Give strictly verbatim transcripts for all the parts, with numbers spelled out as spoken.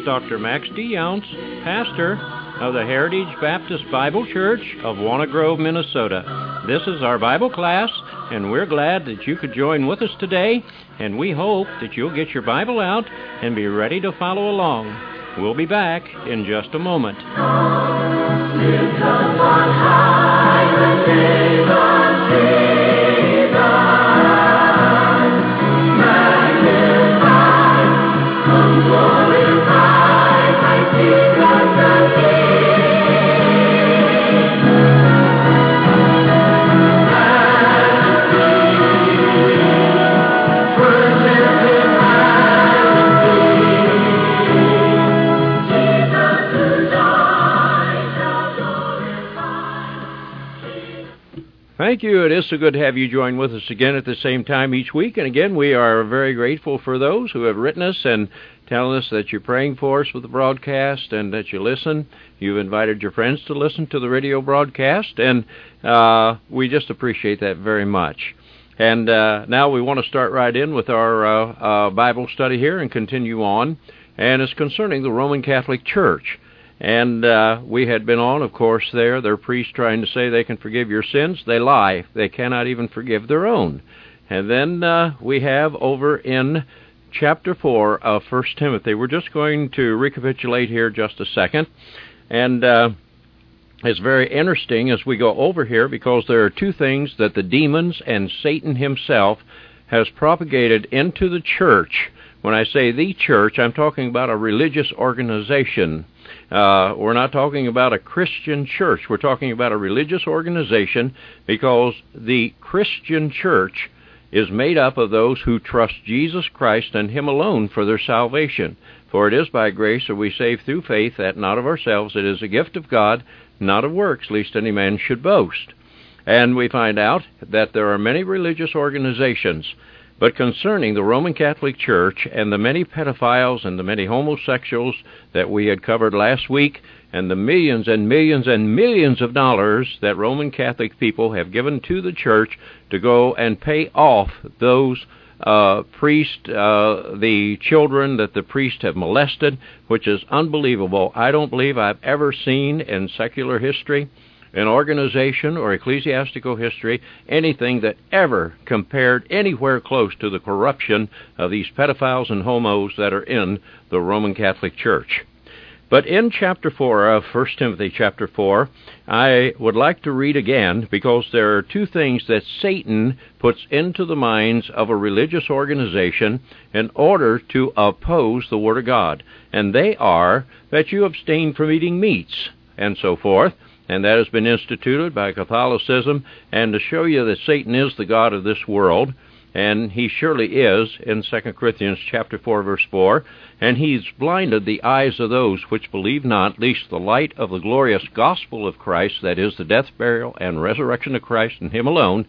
is Doctor Max D. Younts, pastor of the Heritage Baptist Bible Church of Walnut Grove, Minnesota. This is our Bible class, and we're glad that you could join with us today, and we hope that you'll get your Bible out and be ready to follow along. We'll be back in just a moment. Thank you. It is so good to have you join with us again at the same time each week. And again, we are very grateful for those who have written us and telling us that you're praying for us with the broadcast and that you listen. You've invited your friends to listen to the radio broadcast, and uh, we just appreciate that very much. And uh, now we want to start right in with our uh, uh, Bible study here and continue on. And it's concerning the Roman Catholic Church. And uh, we had been on, of course, there, their priests trying to say they can forgive your sins. They lie. They cannot even forgive their own. And then uh, we have over in chapter four of First Timothy. We're just going to recapitulate here just a second. And uh, it's very interesting as we go over here because there are two things that the demons and Satan himself has propagated into the church. When I say the church, I'm talking about a religious organization. Uh, we're not talking about a Christian church. We're talking about a religious organization because the Christian church is made up of those who trust Jesus Christ and Him alone for their salvation. For it is by grace are we saved through faith, that not of ourselves. It is a gift of God, not of works, lest any man should boast. And we find out that there are many religious organizations. But concerning the Roman Catholic Church and the many pedophiles and the many homosexuals that we had covered last week, and the millions and millions and millions of dollars that Roman Catholic people have given to the church to go and pay off those uh, priests, uh, the children that the priests have molested, which is unbelievable. I don't believe I've ever seen in secular history, in organization or ecclesiastical history, anything that ever compared anywhere close to the corruption of these pedophiles and homos that are in the Roman Catholic Church. But in chapter four of First Timothy chapter four, I would like to read again because there are two things that Satan puts into the minds of a religious organization in order to oppose the Word of God. And they are that you abstain from eating meats and so forth. And that has been instituted by Catholicism, and to show you that Satan is the god of this world, and he surely is in Second Corinthians chapter four, verse four, and he's blinded the eyes of those which believe not, lest the light of the glorious gospel of Christ, that is, the death, burial, and resurrection of Christ and Him alone,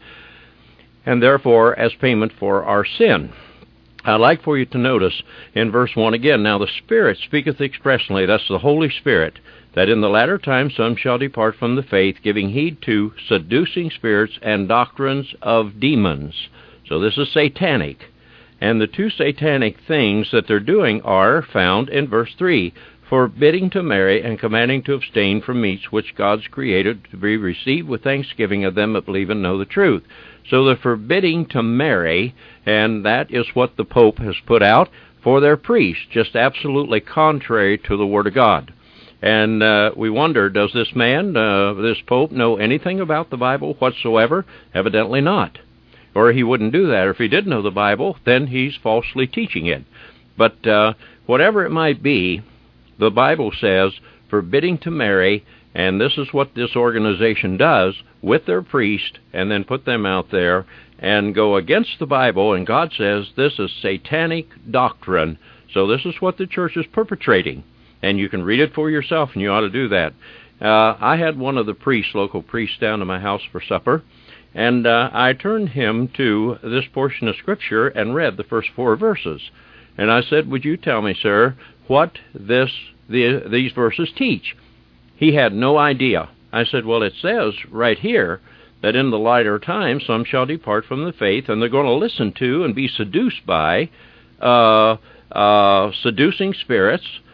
and therefore as payment for our sin. I'd like for you to notice in verse one again, now the Spirit speaketh expressly, that's the Holy Spirit, that in the latter time some shall depart from the faith, giving heed to seducing spirits and doctrines of demons. So this is satanic. And the two satanic things that they're doing are found in verse three, forbidding to marry and commanding to abstain from meats which God's created to be received with thanksgiving of them that believe and know the truth. So they're forbidding to marry, and that is what the Pope has put out for their priests, just absolutely contrary to the Word of God. And uh, we wonder, does this man, uh, this Pope, know anything about the Bible whatsoever? Evidently not. Or he wouldn't do that. Or if he did know the Bible, then he's falsely teaching it. But uh, whatever it might be, the Bible says, forbidding to marry, and this is what this organization does with their priest, and then put them out there and go against the Bible, and God says this is satanic doctrine. So this is what the church is perpetrating. And you can read it for yourself, and you ought to do that. Uh, I had one of the priests, local priests, down to my house for supper, and uh, I turned him to this portion of Scripture and read the first four verses. And I said, would you tell me, sir, what this the, these verses teach? He had no idea. I said, well, it says right here that in the latter time some shall depart from the faith, and they're going to listen to and be seduced by uh, uh, seducing spirits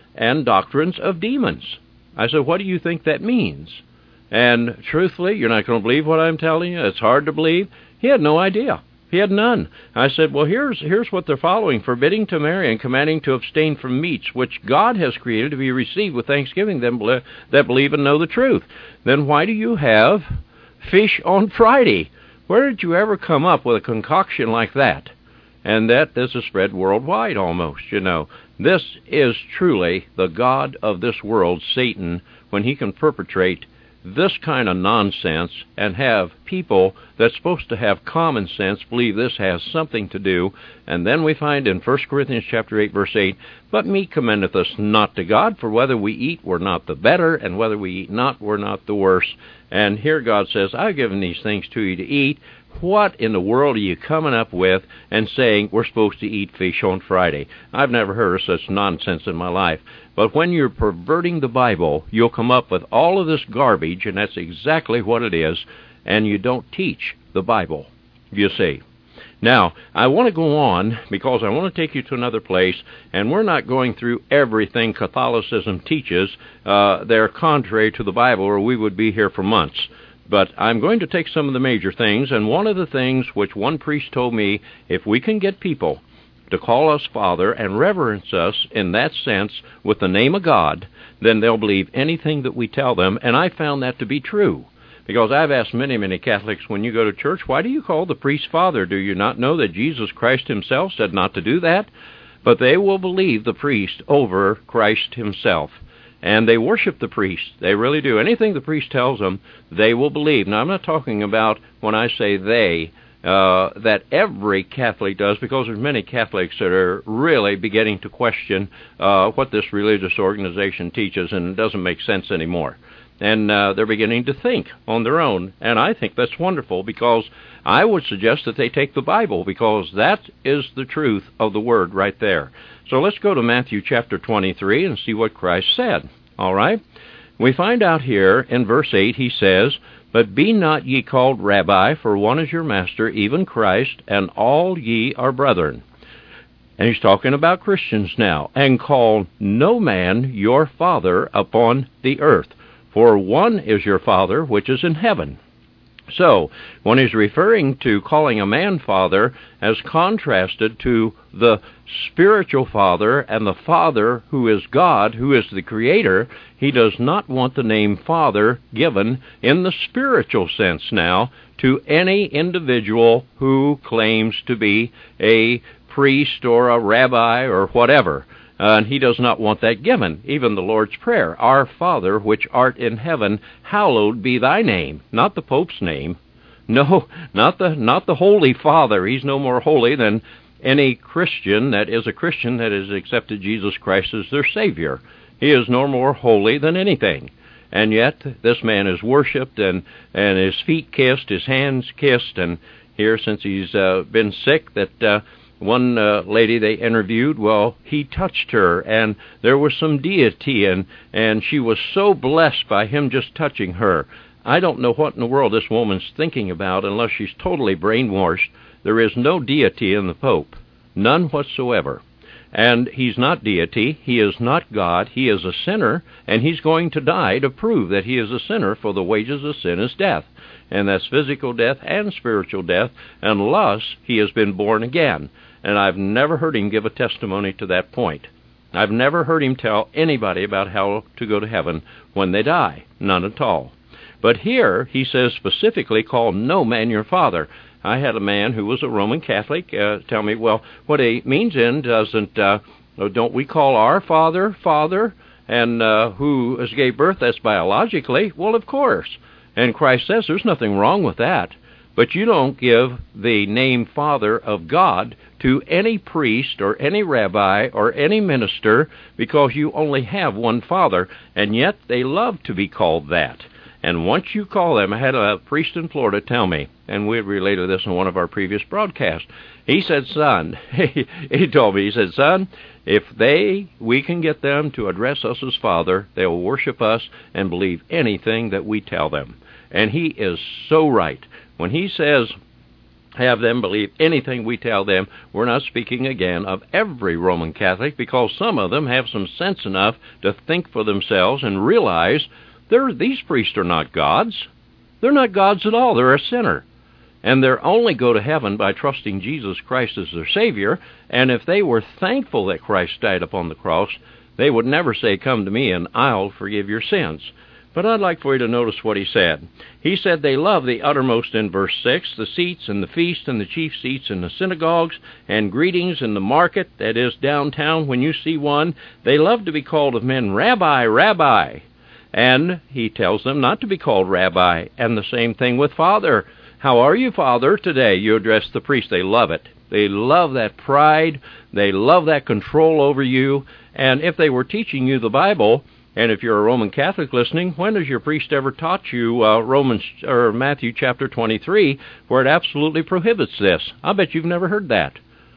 and doctrines of demons. I said, what do you think that means? And truthfully, you're not going to believe what I'm telling you. It's hard to believe. He had no idea. He had none. I said, well, here's here's what they're following: forbidding to marry and commanding to abstain from meats, which God has created to be received with thanksgiving, them that believe and know the truth. Then why do you have fish on Friday? Where did you ever come up with a concoction like that? And that this is spread worldwide almost, you know. This is truly the god of this world, Satan, when he can perpetrate this kind of nonsense and have people that's supposed to have common sense believe this has something to do. And then we find in First Corinthians chapter eight, verse eight, but meat commendeth us not to God, for whether we eat we're not the better, and whether we eat not we're not the worse. And here God says, I've given these things to you to eat. What in the world are you coming up with and saying we're supposed to eat fish on Friday? I've never heard of such nonsense in my life. But when you're perverting the Bible, you'll come up with all of this garbage, and that's exactly what it is, and you don't teach the Bible, you see. Now, I want to go on because I want to take you to another place, and we're not going through everything Catholicism teaches. Uh, they're contrary to the Bible, or we would be here for months. But I'm going to take some of the major things, and one of the things which one priest told me, if we can get people to call us Father and reverence us in that sense with the name of God, then they'll believe anything that we tell them, and I found that to be true. Because I've asked many, many Catholics, when you go to church, why do you call the priest Father? Do you not know that Jesus Christ himself said not to do that? But they will believe the priest over Christ himself. And they worship the priest. They really do. Anything the priest tells them, they will believe. Now, I'm not talking about, when I say they, uh, that every Catholic does, because there's many Catholics that are really beginning to question uh, what this religious organization teaches, and it doesn't make sense anymore. And uh, they're beginning to think on their own, and I think that's wonderful, because I would suggest that they take the Bible, because that is the truth of the Word right there. So let's go to Matthew chapter twenty-three and see what Christ said. All right? We find out here in verse eight, he says, but be not ye called Rabbi, for one is your master, even Christ, and all ye are brethren. And he's talking about Christians now. And call no man your father upon the earth, for one is your Father which is in heaven. So, when he's referring to calling a man father as contrasted to the spiritual father and the Father who is God, who is the Creator, he does not want the name Father given in the spiritual sense now to any individual who claims to be a priest or a rabbi or whatever. Uh, and he does not want that given. Even the Lord's Prayer, Our Father, which art in heaven, hallowed be thy name. Not the Pope's name. No, not the not the Holy Father. He's no more holy than any Christian that is a Christian that has accepted Jesus Christ as their Savior. He is no more holy than anything. And yet, this man is worshipped and, and his feet kissed, his hands kissed, and here, since he's uh, been sick, that... Uh, One uh, lady they interviewed, well, he touched her, and there was some deity, and, and she was so blessed by him just touching her. I don't know what in the world this woman's thinking about unless she's totally brainwashed. There is no deity in the Pope, none whatsoever. And he's not deity, he is not God, he is a sinner, and he's going to die to prove that he is a sinner, for the wages of sin is death. And that's physical death and spiritual death, unless he has been born again. And I've never heard him give a testimony to that point. I've never heard him tell anybody about how to go to heaven when they die. None at all. But here, he says specifically, call no man your father. I had a man who was a Roman Catholic uh, tell me, well, what he means in doesn't, uh, don't we call our father, father, and uh, who has gave birth, that's biologically? Well, of course. And Christ says there's nothing wrong with that. But you don't give the name Father of God to any priest or any rabbi or any minister, because you only have one Father, and yet they love to be called that. And once you call them, I had a priest in Florida tell me, and we related this in one of our previous broadcasts. He said, son, he told me, he said, son, if they, we can get them to address us as Father, they will worship us and believe anything that we tell them. And he is so right. When he says have them believe anything we tell them. We're not speaking, again, of every Roman Catholic, because some of them have some sense enough to think for themselves and realize they're, these priests are not gods. They're not gods at all. They're a sinner. And they only go to heaven by trusting Jesus Christ as their Savior. And if they were thankful that Christ died upon the cross, they would never say, "Come to me and I'll forgive your sins." But I'd like for you to notice what he said. He said they love the uttermost in verse six, the seats and the feast and the chief seats in the synagogues and greetings in the market, that is downtown when you see one. They love to be called of men, "Rabbi, Rabbi." And he tells them not to be called Rabbi. And the same thing with Father. "How are you, Father?" Today you address the priest. They love it. They love that pride. They love that control over you. And if they were teaching you the Bible, and if you're a Roman Catholic listening, when has your priest ever taught you uh, Romans or Matthew chapter twenty-three, where it absolutely prohibits this? I bet you've never heard that.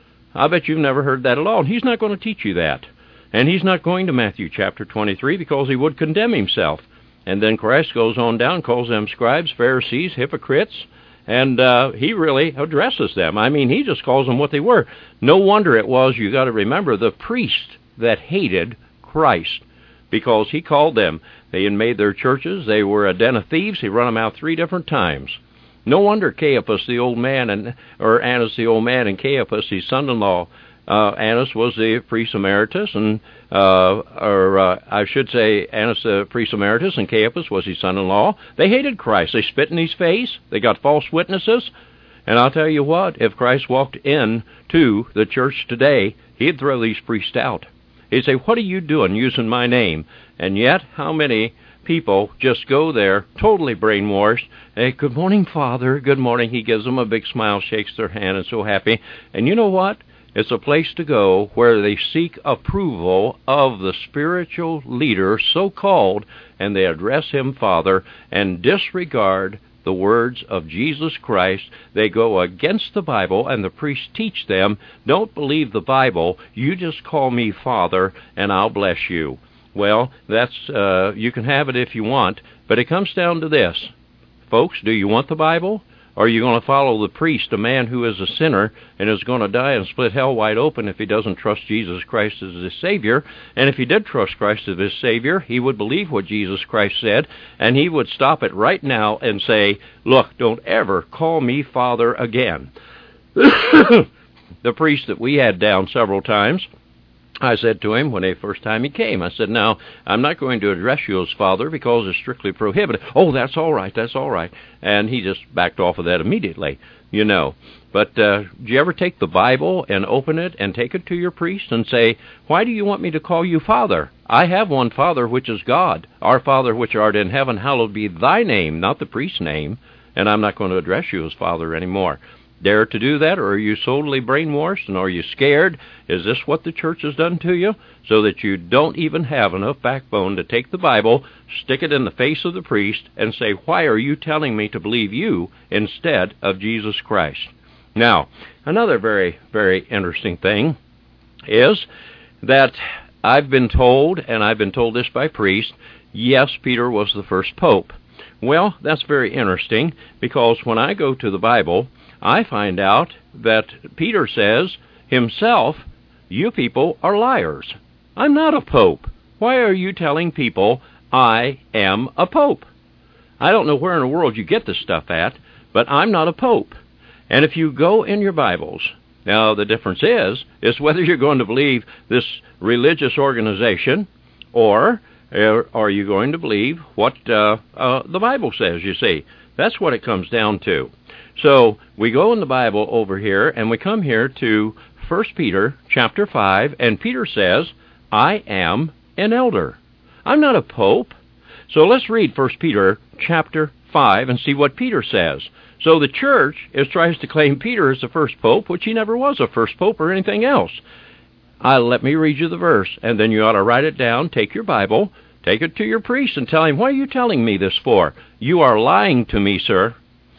I bet you've never heard that at all. And he's not going to teach you that. And he's not going to Matthew chapter twenty-three because he would condemn himself. And then Christ goes on down, calls them scribes, Pharisees, hypocrites, and uh, he really addresses them. I mean, he just calls them what they were. No wonder it was, you got to remember, the priest that hated Christ, because he called them. They had made their churches. They were a den of thieves. He run them out three different times. No wonder Caiaphas, the old man, and or Annas, the old man, and Caiaphas, his son-in-law. Uh, Annas was the priest emeritus, and uh, or uh, I should say, Annas the priest emeritus, and Caiaphas was his son-in-law. They hated Christ. They spit in his face. They got false witnesses. And I'll tell you what: if Christ walked in to the church today, he'd throw these priests out. He'd say, "What are you doing using my name?" And yet, how many people just go there totally brainwashed? Hey, "Good morning, Father. Good morning." He gives them a big smile, shakes their hand, and so happy. And you know what? It's a place to go where they seek approval of the spiritual leader, so-called, and they address him Father and disregard the words of Jesus Christ. They go against the Bible, and the priests teach them, "Don't believe the Bible. You just call me Father, and I'll bless you." Well, that's uh, you can have it if you want, but it comes down to this. Folks, do you want the Bible? Or are you going to follow the priest, a man who is a sinner and is going to die and split hell wide open if he doesn't trust Jesus Christ as his Savior? And if he did trust Christ as his Savior, he would believe what Jesus Christ said, and he would stop it right now and say, "Look, don't ever call me Father again." The priest that we had down several times, I said to him when the first time he came, I said, "Now, I'm not going to address you as Father because it's strictly prohibited." "Oh, that's all right, that's all right." And he just backed off of that immediately, you know. But uh, do you ever take the Bible and open it and take it to your priest and say, "Why do you want me to call you Father? I have one Father, which is God. Our Father which art in heaven, hallowed be thy name," not the priest's name, "and I'm not going to address you as Father anymore." Dare to do that, or are you totally brainwashed, and are you scared? Is this what the church has done to you? So that you don't even have enough backbone to take the Bible, stick it in the face of the priest, and say, "Why are you telling me to believe you instead of Jesus Christ?" Now, another very, very interesting thing is that I've been told, and I've been told this by priests, yes, Peter was the first pope. Well, that's very interesting, because when I go to the Bible, I find out that Peter says himself, "You people are liars. I'm not a pope. Why are you telling people I am a pope?" I don't know where in the world you get this stuff at, but I'm not a pope. And if you go in your Bibles, now the difference is, is whether you're going to believe this religious organization, or are you going to believe what uh, uh, the Bible says, you see. That's what it comes down to. So we go in the Bible over here, and we come here to First Peter chapter five, and Peter says, "I am an elder. I'm not a pope." So let's read First Peter chapter five and see what Peter says. So the church is tries to claim Peter as the first pope, which he never was a first pope or anything else. Uh, let me read you the verse, and then you ought to write it down. Take your Bible, take it to your priest, and tell him, "What are you telling me this for? You are lying to me, sir."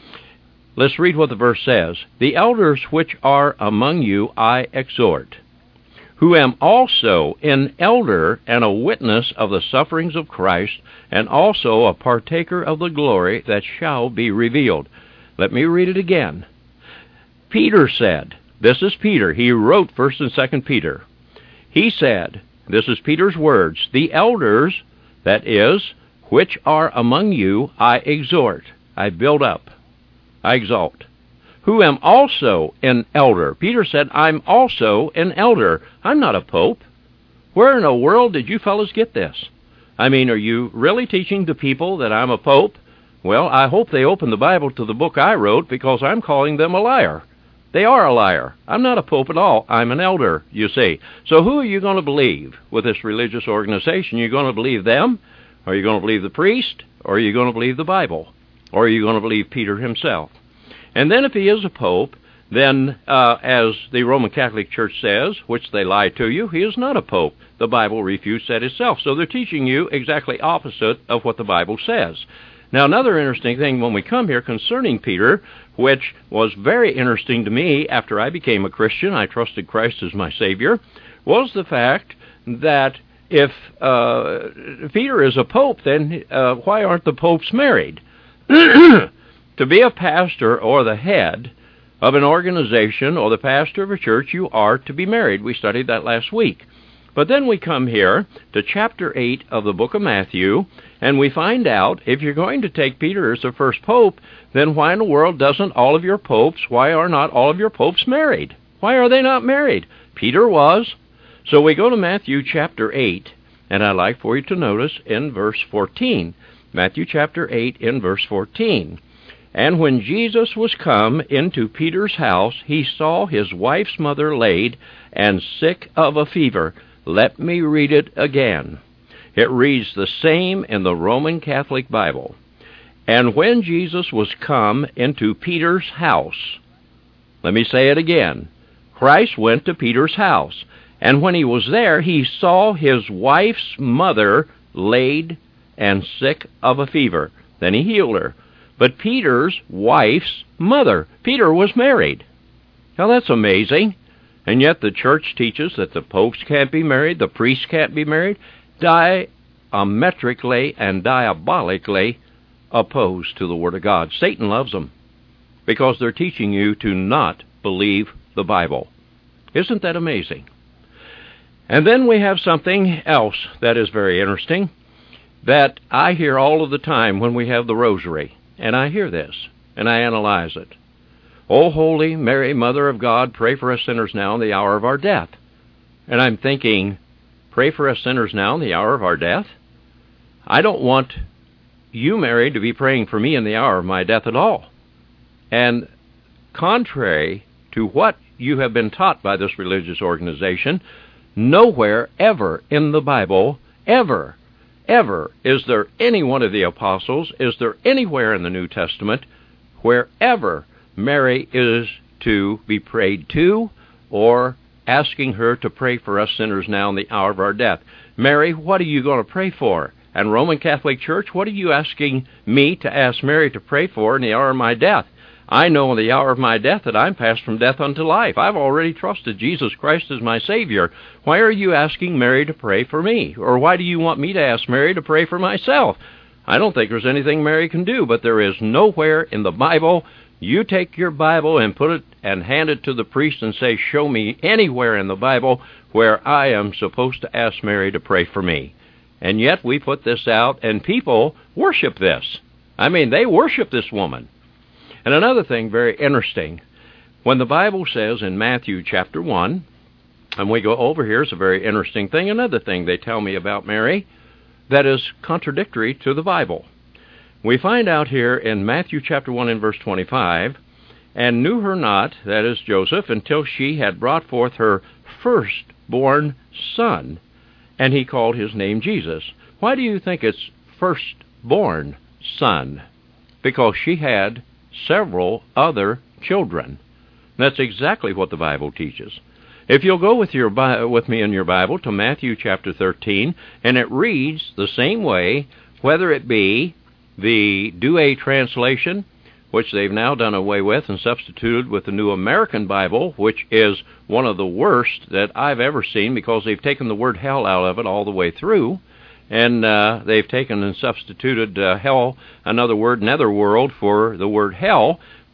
Let's read what the verse says. "The elders which are among you I exhort, who am also an elder and a witness of the sufferings of Christ, and also a partaker of the glory that shall be revealed." Let me read it again. Peter said, this is Peter, he wrote First and Second Peter. He said, this is Peter's words, the elders, that is, which are among you, I exhort, I build up, I exalt, who am also an elder. Peter said, I'm also an elder. I'm not a pope. Where in the world did you fellows get this? I mean, are you really teaching the people that I'm a pope? Well, I hope they open the Bible to the book I wrote, because I'm calling them a liar. They are a liar. I'm not a pope at all. I'm an elder, you see. So who are you going to believe with this religious organization? You're going to believe them? Or are you going to believe the priest? Or are you going to believe the Bible? Or are you going to believe Peter himself? And then if he is a pope, then, uh, as the Roman Catholic Church says, which they lie to you, he is not a pope. The Bible refutes that itself. So they're teaching you exactly opposite of what the Bible says. Now, another interesting thing when we come here concerning Peter, which was very interesting to me after I became a Christian, I trusted Christ as my Savior, was the fact that if uh, Peter is a pope, then uh, why aren't the popes married? To be a pastor or the head of an organization or the pastor of a church, you are to be married. We studied that last week. But then we come here to chapter eight of the book of Matthew, and we find out if you're going to take Peter as the first pope, then why in the world doesn't all of your popes, why are not all of your popes married? Why are they not married? Peter was. So we go to Matthew chapter eight, and I'd like for you to notice in verse fourteen. Matthew chapter eight in verse fourteen. And when Jesus was come into Peter's house, he saw his wife's mother laid and sick of a fever. Let me read it again. It reads the same in the Roman Catholic Bible. And when Jesus was come into Peter's house, let me say it again. Christ went to Peter's house, and when he was there, he saw his wife's mother laid and sick of a fever. Then he healed her. But Peter's wife's mother, Peter was married. Now that's amazing. And yet the church teaches that the popes can't be married, the priests can't be married, diametrically and diabolically opposed to the Word of God. Satan loves them because they're teaching you to not believe the Bible. Isn't that amazing? And then we have something else that is very interesting that I hear all of the time when we have the rosary. And I hear this, and I analyze it. O Holy Mary, Mother of God, pray for us sinners now in the hour of our death. And I'm thinking, pray for us sinners now in the hour of our death? I don't want you, Mary, to be praying for me in the hour of my death at all. And contrary to what you have been taught by this religious organization, nowhere ever in the Bible, ever, ever, is there any one of the apostles, is there anywhere in the New Testament, wherever Mary is to be prayed to, or asking her to pray for us sinners now in the hour of our death. Mary, what are you going to pray for? And Roman Catholic Church, what are you asking me to ask Mary to pray for in the hour of my death? I know in the hour of my death that I'm passed from death unto life. I've already trusted Jesus Christ as my Savior. Why are you asking Mary to pray for me? Or why do you want me to ask Mary to pray for myself? I don't think there's anything Mary can do, but there is nowhere in the Bible. You take your Bible and put it and hand it to the priest and say, show me anywhere in the Bible where I am supposed to ask Mary to pray for me. And yet we put this out, and people worship this. I mean, they worship this woman. And another thing very interesting, when the Bible says in Matthew chapter one, and we go over here, it's a very interesting thing, another thing they tell me about Mary that is contradictory to the Bible. We find out here in Matthew chapter one and verse twenty-five, and knew her not, that is Joseph, until she had brought forth her firstborn son, and he called his name Jesus. Why do you think it's firstborn son? Because she had several other children. That's exactly what the Bible teaches. If you'll go with your with me in your Bible to Matthew chapter thirteen, and it reads the same way, whether it be the Douay translation, which they've now done away with and substituted with the New American Bible, which is one of the worst that I've ever seen because they've taken the word hell out of it all the way through. And uh, they've taken and substituted uh, hell, another word, netherworld, for the word hell,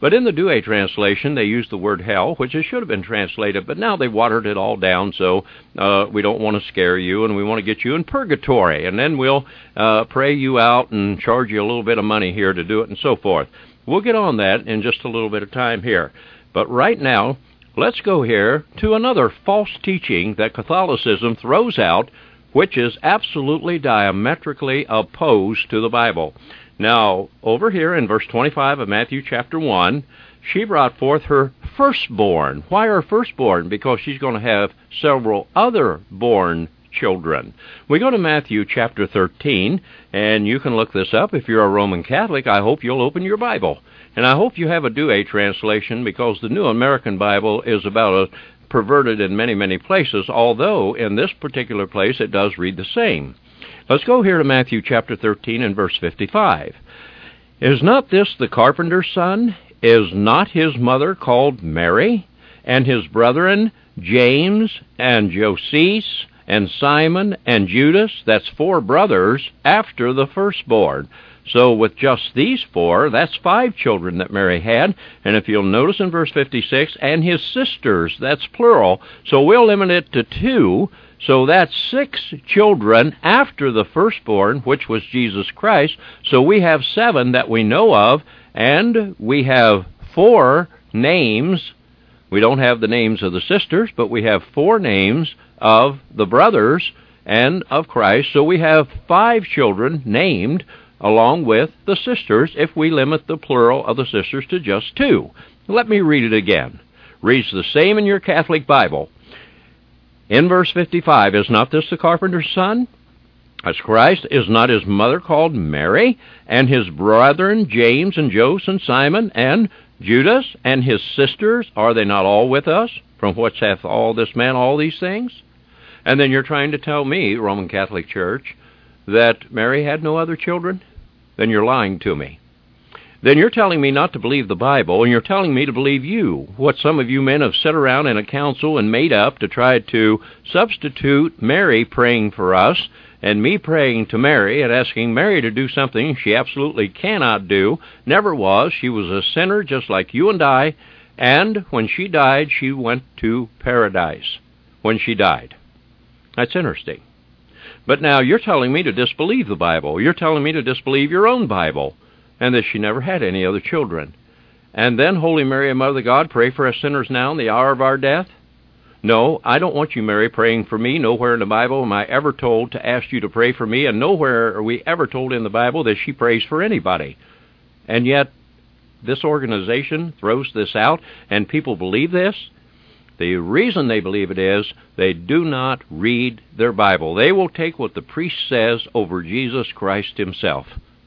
But in the Douay translation, they use the word hell, which it should have been translated, but now they've watered it all down, so uh, we don't want to scare you, and we want to get you in purgatory, and then we'll uh, pray you out and charge you a little bit of money here to do it, and so forth. We'll get on that in just a little bit of time here. But right now, let's go here to another false teaching that Catholicism throws out, which is absolutely diametrically opposed to the Bible. Now, over here in verse twenty-five of Matthew chapter one, she brought forth her firstborn. Why her firstborn? Because she's going to have several other born children. We go to Matthew chapter thirteen, and you can look this up. If you're a Roman Catholic, I hope you'll open your Bible. And I hope you have a Douay translation, because the New American Bible is about a perverted in many, many places, although in this particular place it does read the same. Let's go here to Matthew chapter thirteen and verse fifty-five. Is not this the carpenter's son? Is not his mother called Mary? And his brethren James and Joses and Simon and Judas? That's four brothers after the firstborn. So with just these four, that's five children that Mary had. And if you'll notice in verse fifty-six, and his sisters, that's plural. So we'll limit it to two. So that's six children after the firstborn, which was Jesus Christ. So we have seven that we know of, and we have four names. We don't have the names of the sisters, but we have four names of the brothers and of Christ. So we have five children named along with the sisters, if we limit the plural of the sisters to just two. Let me read it again. Reads the same in your Catholic Bible. In verse fifty-five, is not this the carpenter's son? That's Christ. Is not his mother called Mary? And his brethren James and Joseph and Simon and Judas? And his sisters, are they not all with us? From whence hath all this man all these things? And then you're trying to tell me, Roman Catholic Church, that Mary had no other children? Then you're lying to me. Then you're telling me not to believe the Bible, and you're telling me to believe you, what some of you men have sat around in a council and made up to try to substitute Mary praying for us, and me praying to Mary and asking Mary to do something she absolutely cannot do, never was. She was a sinner just like you and I, and when she died, she went to paradise when she died. That's interesting. But now you're telling me to disbelieve the Bible. You're telling me to disbelieve your own Bible, and that she never had any other children. And then, Holy Mary, Mother of God, pray for us sinners now in the hour of our death? No, I don't want you, Mary, praying for me. Nowhere in the Bible am I ever told to ask you to pray for me, and nowhere are we ever told in the Bible that she prays for anybody. And yet, this organization throws this out, and people believe this. The reason they believe it is they do not read their Bible. They will take what the priest says over Jesus Christ himself.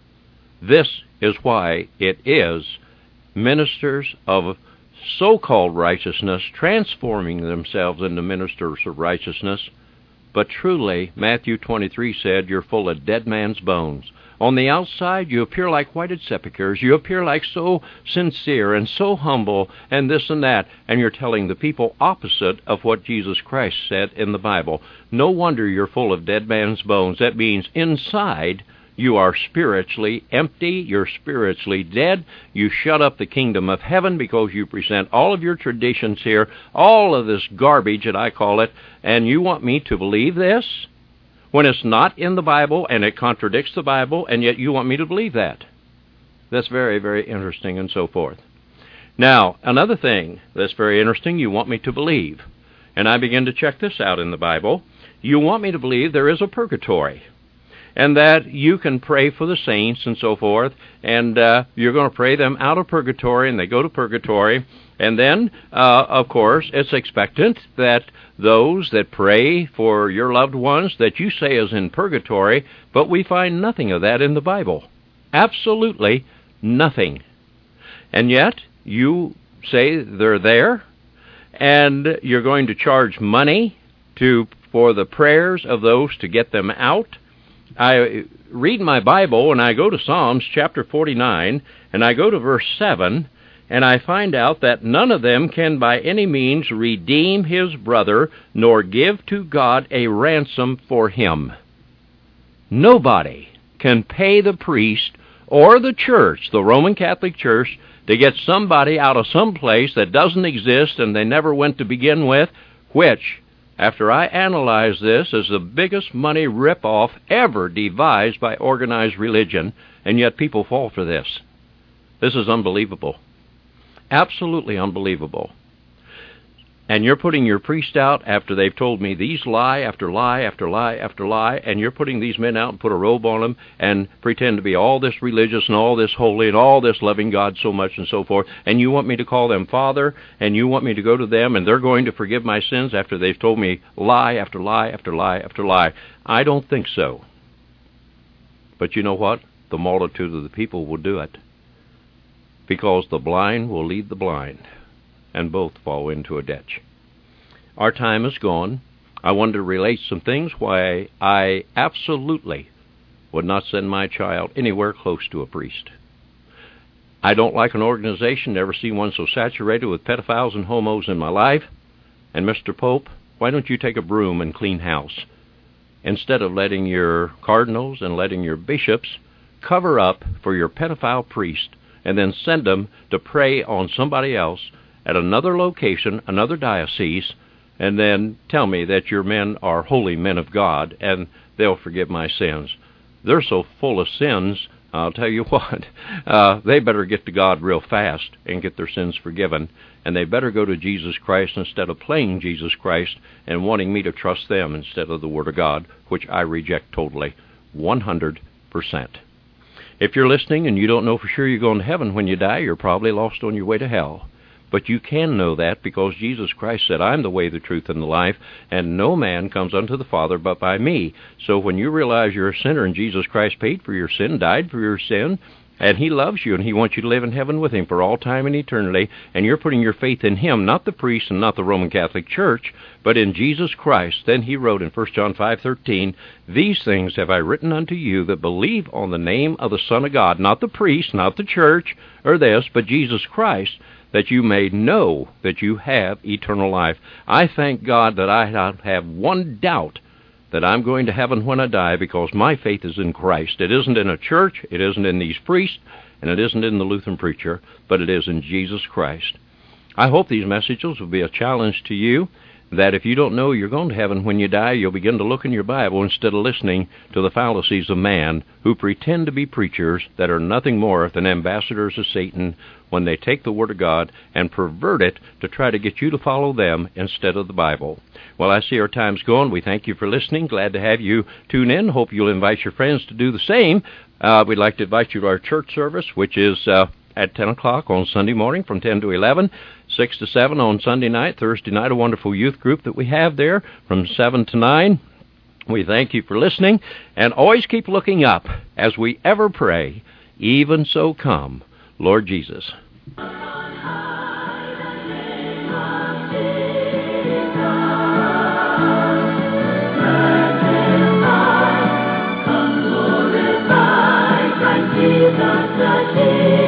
This is why it is ministers of so-called righteousness transforming themselves into ministers of righteousness. But truly, Matthew twenty-three said, you're full of dead man's bones. On the outside, you appear like whited sepulchres. You appear like so sincere and so humble and this and that, and you're telling the people opposite of what Jesus Christ said in the Bible. No wonder you're full of dead man's bones. That means inside you are spiritually empty. You're spiritually dead. You shut up the kingdom of heaven because you present all of your traditions here, all of this garbage that I call it, and you want me to believe this when it's not in the Bible and it contradicts the Bible, and yet you want me to believe that. That's very, very interesting and so forth. Now, another thing that's very interesting, you want me to believe, and I begin to check this out in the Bible. You want me to believe there is a purgatory, and that you can pray for the saints and so forth, and uh, you're going to pray them out of purgatory, and they go to purgatory, and then, uh, of course, it's expectant that those that pray for your loved ones that you say is in purgatory, but we find nothing of that in the Bible. Absolutely nothing. And yet, you say they're there, and you're going to charge money to for the prayers of those to get them out. I read my Bible, and I go to Psalms chapter forty-nine, and I go to verse seven, and I find out that none of them can by any means redeem his brother, nor give to God a ransom for him. Nobody can pay the priest or the church, the Roman Catholic Church, to get somebody out of some place that doesn't exist and they never went to begin with, which, after I analyze this, is the biggest money rip-off ever devised by organized religion, and yet people fall for this. This is unbelievable. Absolutely unbelievable. And you're putting your priest out after they've told me these lie after lie after lie after lie, and you're putting these men out and put a robe on them and pretend to be all this religious and all this holy and all this loving God so much and so forth, and you want me to call them Father, and you want me to go to them, and they're going to forgive my sins after they've told me lie after lie after lie after lie. I don't think so. But you know what? The multitude of the people will do it, because the blind will lead the blind, and both fall into a ditch. Our time is gone. I wanted to relate some things why I absolutely would not send my child anywhere close to a priest. I don't like an organization, never seen one so saturated with pedophiles and homos in my life. And Mister Pope, why don't you take a broom and clean house, instead of letting your cardinals and letting your bishops cover up for your pedophile priest and then send them to prey on somebody else at another location, another diocese, and then tell me that your men are holy men of God and they'll forgive my sins. They're so full of sins, I'll tell you what, uh, they better get to God real fast and get their sins forgiven, and they better go to Jesus Christ instead of playing Jesus Christ and wanting me to trust them instead of the Word of God, which I reject totally, one hundred percent. If you're listening and you don't know for sure you're going to heaven when you die, you're probably lost on your way to hell. But you can know that because Jesus Christ said, I'm the way, the truth, and the life, and no man comes unto the Father but by me. So when you realize you're a sinner and Jesus Christ paid for your sin, died for your sin, and He loves you and He wants you to live in heaven with Him for all time and eternity, and you're putting your faith in Him, not the priest and not the Roman Catholic Church, but in Jesus Christ, then He wrote in First John five thirteen, These things have I written unto you that believe on the name of the Son of God, not the priest, not the church, or this, but Jesus Christ, that you may know that you have eternal life. I thank God that I don't have one doubt that I'm going to heaven when I die, because my faith is in Christ. It isn't in a church, it isn't in these priests, and it isn't in the Lutheran preacher, but it is in Jesus Christ. I hope these messages will be a challenge to you, that if you don't know you're going to heaven when you die, you'll begin to look in your Bible instead of listening to the fallacies of man who pretend to be preachers that are nothing more than ambassadors of Satan when they take the Word of God and pervert it to try to get you to follow them instead of the Bible. Well, I see our time's gone. We thank you for listening. Glad to have you tune in. Hope you'll invite your friends to do the same. Uh, we'd like to invite you to our church service, which is uh, at ten o'clock on Sunday morning from ten to eleven, six to seven on Sunday night, Thursday night, a wonderful youth group that we have there from seven to nine. We thank you for listening, and always keep looking up as we ever pray, even so come, Lord Jesus. Jesus the King.